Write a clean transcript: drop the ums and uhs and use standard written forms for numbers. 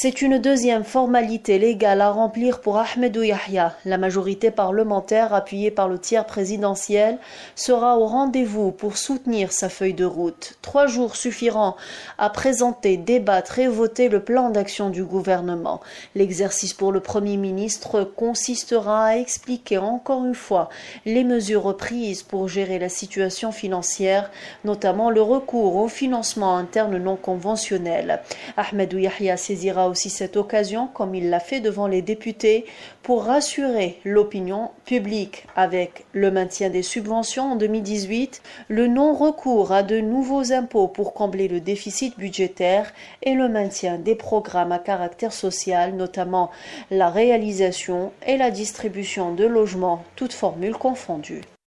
C'est une deuxième formalité légale à remplir pour Ahmedou Yahya. La majorité parlementaire, appuyée par le tiers présidentiel, sera au rendez-vous pour soutenir sa feuille de route. 3 jours suffiront à présenter, débattre et voter le plan d'action du gouvernement. L'exercice pour le Premier ministre consistera à expliquer encore une fois les mesures prises pour gérer la situation financière, notamment le recours au financement interne non conventionnel. Ahmedou Yahya saisira aussi cette occasion, comme il l'a fait devant les députés, pour rassurer l'opinion publique avec le maintien des subventions en 2018, le non-recours à de nouveaux impôts pour combler le déficit budgétaire et le maintien des programmes à caractère social, notamment la réalisation et la distribution de logements, toutes formules confondues.